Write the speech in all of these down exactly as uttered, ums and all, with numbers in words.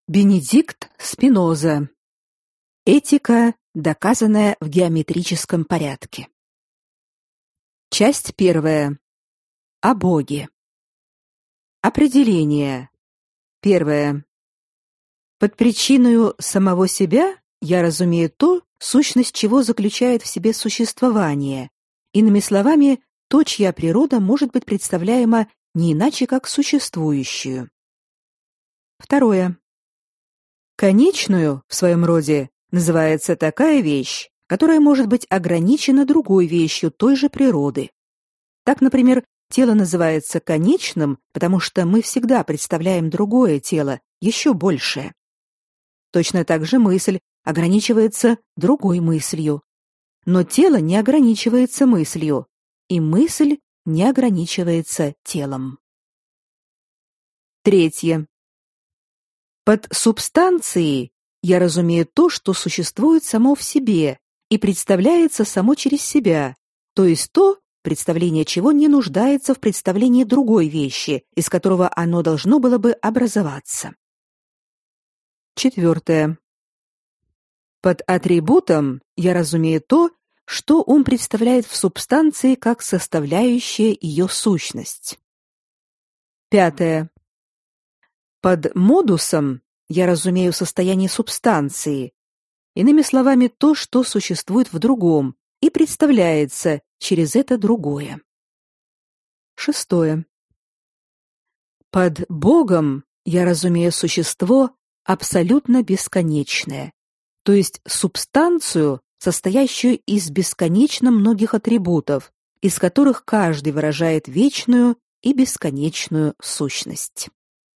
Бенедикт Спиноза. Этика, доказанная в геометрическом порядке. Часть первая. О Боге. Определение. Первое. Под причиною самого себя я разумею то, сущность чего заключает в себе существование, иными словами, то, чья природа может быть представляема не иначе, как существующую. Второе. Конечную в своем роде называется такая вещь, которая может быть ограничена другой вещью той же природы. Так, например, тело называется конечным, потому что мы всегда представляем другое тело, еще большее. Точно так же мысль ограничивается другой мыслью. Но тело не ограничивается мыслью, и мысль не ограничивается телом. Третье. Под субстанцией я разумею то, что существует само в себе и представляется само через себя, то есть то, представление чего не нуждается в представлении другой вещи, из которого оно должно было бы образоваться. Четвертое. Под атрибутом я разумею то, что ум представляет в субстанции как составляющая ее сущность. Пятое. Под модусом я разумею состояние субстанции, иными словами, то, что существует в другом и представляется через это другое. Шестое. Под Богом я разумею существо абсолютно бесконечное, то есть субстанцию, состоящую из бесконечно многих атрибутов, из которых каждый выражает вечную и бесконечную сущность.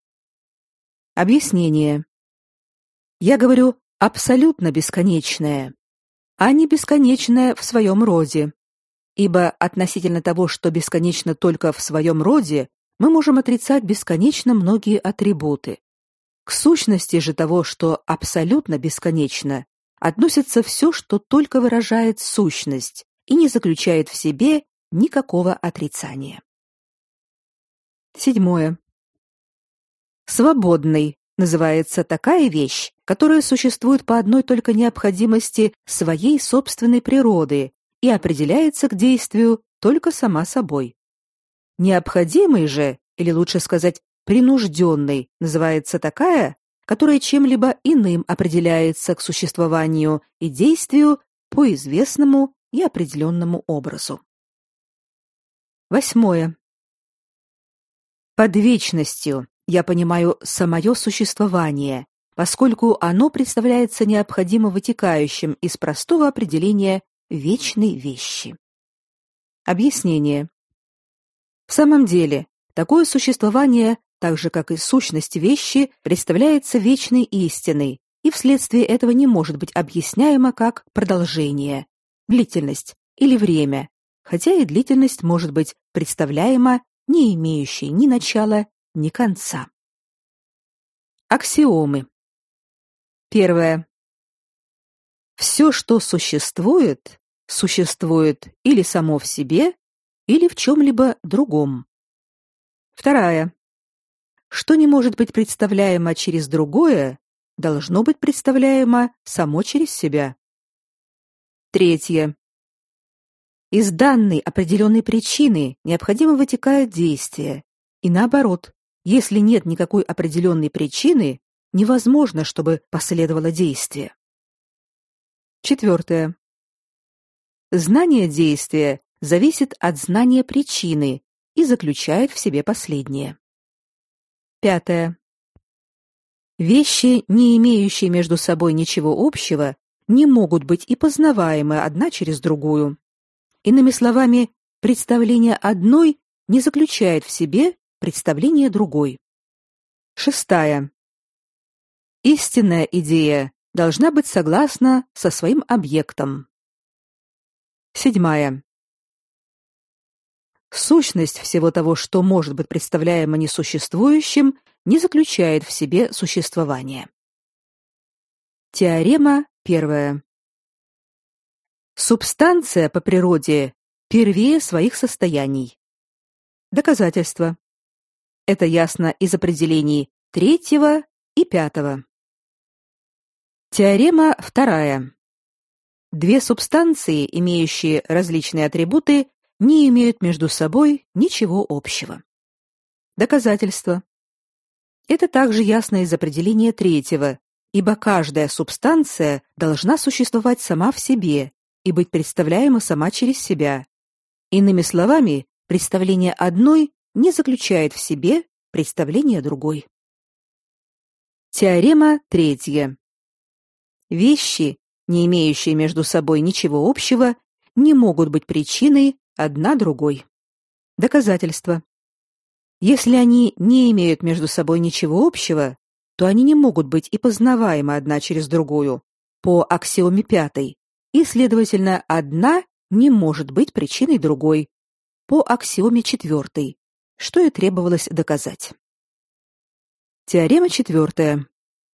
Объяснение. Я говорю абсолютно бесконечное, а не бесконечное в своем роде, ибо относительно того, что бесконечно только в своем роде, мы можем отрицать бесконечно многие атрибуты. К сущности же того, что абсолютно бесконечно, относится все, что только выражает сущность и не заключает в себе никакого отрицания. Седьмое. Свободной называется такая вещь, которая существует по одной только необходимости своей собственной природы и определяется к действию только сама собой. Необходимой же, или лучше сказать, принужденной, называется такая, которая чем-либо иным определяется к существованию и действию по известному и определенному образу. Восьмое. Под вечностью я понимаю самое существование, поскольку оно представляется необходимо вытекающим из простого определения вечной вещи. Объяснение. В самом деле, такое существование, так же как и сущность вещи, представляется вечной истиной, и вследствие этого не может быть объясняемо как продолжение, длительность или время, хотя и длительность может быть представляема не имеющей ни начала, ни конца. Аксиомы. Первое. Все, что существует, существует или само в себе, или в чем-либо другом. Вторая. Что не может быть представляемо через другое, должно быть представляемо само через себя. Третье. Из данной определенной причины необходимо вытекает действие, и наоборот, если нет никакой определенной причины, невозможно, чтобы последовало действие. Четвертое. Знание действия зависит от знания причины и заключает в себе последнее. Пятое. Вещи, не имеющие между собой ничего общего, не могут быть и познаваемы одна через другую. Иными словами, представление одной не заключает в себе представление другой. Шестая. Истинная идея должна быть согласна со своим объектом. Седьмая. Сущность всего того, что может быть представляемо несуществующим, не заключает в себе существование. Теорема первая. Субстанция по природе первее своих состояний. Доказательство. Это ясно из определений третьего и пятого. Теорема вторая. Две субстанции, имеющие различные атрибуты, не имеют между собой ничего общего. Доказательство. Это также ясно из определения третьего, ибо каждая субстанция должна существовать сама в себе и быть представляема сама через себя. Иными словами, представление одной не заключает в себе представление другой. Теорема третья. Вещи, не имеющие между собой ничего общего, не могут быть причиной одна другой. Доказательство. Если они не имеют между собой ничего общего, то они не могут быть и познаваемы одна через другую, по аксиоме пятой, и, следовательно, одна не может быть причиной другой, по аксиоме четвертой, что и требовалось доказать. Теорема четвертая.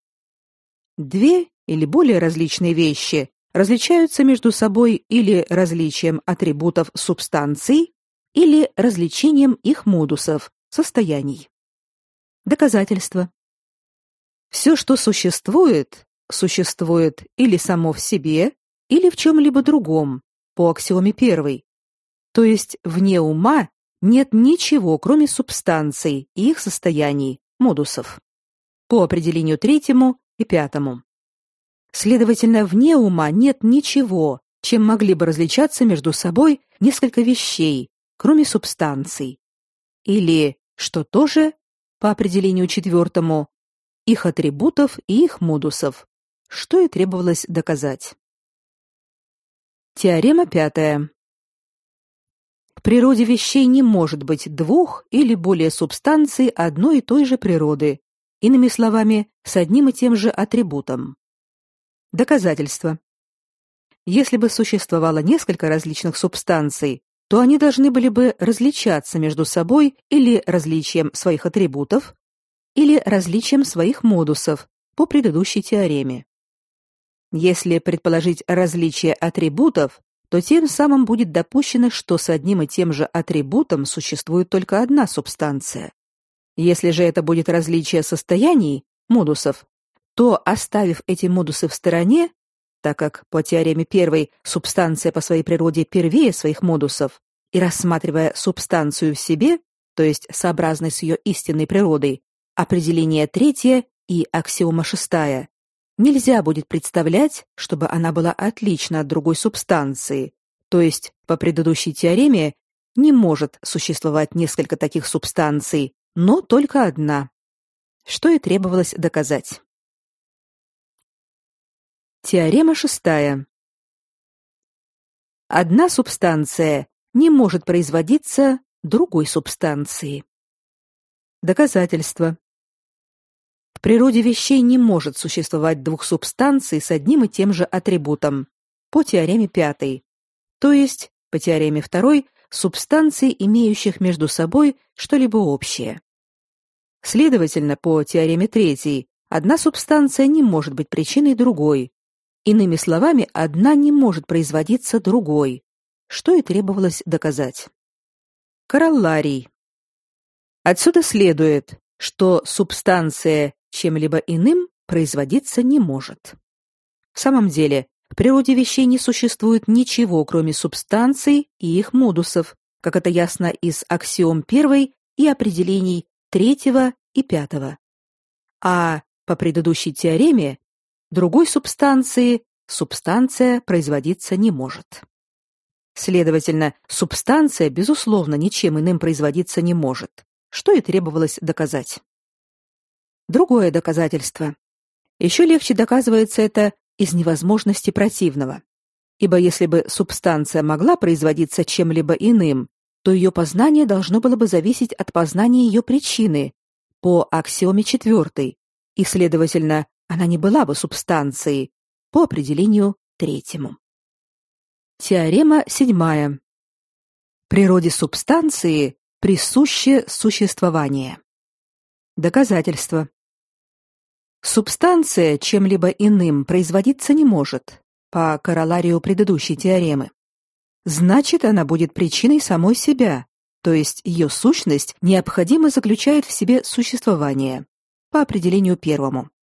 Две или более различные вещи различаются между собой или различием атрибутов субстанций, или различением их модусов, состояний. Доказательство. Все, что существует, существует или само в себе, или в чем-либо другом, по аксиоме первой. То есть вне ума нет ничего, кроме субстанций и их состояний, модусов, по определению третьему и пятому. Следовательно, вне ума нет ничего, чем могли бы различаться между собой несколько вещей, кроме субстанций. Или, что тоже, по определению четвертому, их атрибутов и их модусов, что и требовалось доказать. Теорема пятая. В природе вещей не может быть двух или более субстанций одной и той же природы, иными словами, с одним и тем же атрибутом. Доказательство. Если бы существовало несколько различных субстанций, то они должны были бы различаться между собой или различием своих атрибутов, или различием своих модусов по предыдущей теореме. Если предположить различие атрибутов, то тем самым будет допущено, что с одним и тем же атрибутом существует только одна субстанция. Если же это будет различие состояний, модусов, то, оставив эти модусы в стороне, так как по теореме первой субстанция по своей природе первее своих модусов, и рассматривая субстанцию в себе, то есть сообразно с ее истинной природой, определение третье и аксиома шестая, нельзя будет представлять, чтобы она была отлична от другой субстанции, то есть по предыдущей теореме не может существовать несколько таких субстанций, но только одна, что и требовалось доказать. Теорема шестая. Одна субстанция не может производиться другой субстанцией. Доказательство. В природе вещей не может существовать двух субстанций с одним и тем же атрибутом, по теореме пятой, то есть, по теореме второй, субстанций, имеющих между собой что-либо общее. Следовательно, по теореме третьей, одна субстанция не может быть причиной другой. Иными словами, одна не может производиться другой, что и требовалось доказать. Королларий. Отсюда следует, что субстанция чем-либо иным производиться не может. В самом деле, в природе вещей не существует ничего, кроме субстанций и их модусов, как это ясно из аксиом первой и определений третьего и пятого. А по предыдущей теореме другой субстанции субстанция производиться не может. Следовательно, субстанция, безусловно, ничем иным производиться не может, что и требовалось доказать. Другое доказательство. Еще легче доказывается это из невозможности противного. Ибо если бы субстанция могла производиться чем-либо иным, то ее познание должно было бы зависеть от познания ее причины по аксиоме четвертой, и, следовательно, она не была бы субстанцией по определению третьему. Теорема седьмая. Природе субстанции присуще существование. Доказательство. Субстанция чем-либо иным производиться не может, по короларию предыдущей теоремы. Значит, она будет причиной самой себя, то есть ее сущность необходимо заключает в себе существование, по определению первому.